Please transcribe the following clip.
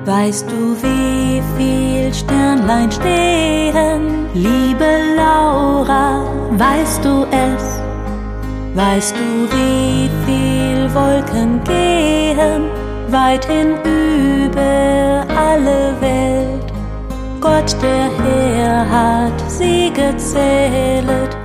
Weißt du, wie viel Sternlein stehen? Liebe Laura, weißt du es? Weißt du, wie viel Wolken gehen? Weit hinüber alle Welt. Gott, der Herr, hat sie gezählet.